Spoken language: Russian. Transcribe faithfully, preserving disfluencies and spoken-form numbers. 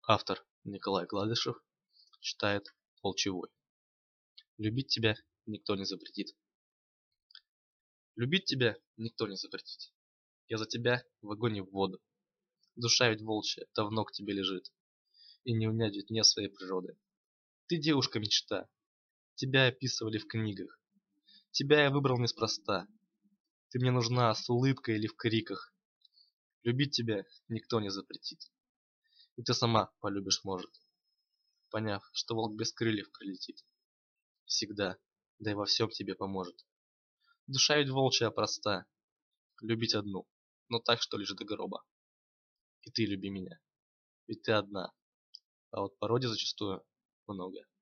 Автор Николай Гладышев читает Волчий вой. Любить тебя никто не запретит. Любить тебя никто не запретит. Я за тебя в огонь и в воду. Душа ведь волчья давно к тебе лежит. И не унять ведь мне своей природы. Ты девушка-мечта. Тебя описывали в книгах. Тебя я выбрал неспроста. Ты мне нужна с улыбкой или в криках. Любить тебя никто не запретит. И ты сама полюбишь, может, поняв, что волк без крыльев прилетит. Всегда, да и во всем тебе поможет. Душа ведь волчья проста. Любить одну, но так, что лишь до гроба. И ты люби меня, ведь ты одна, а вот породе зачастую много.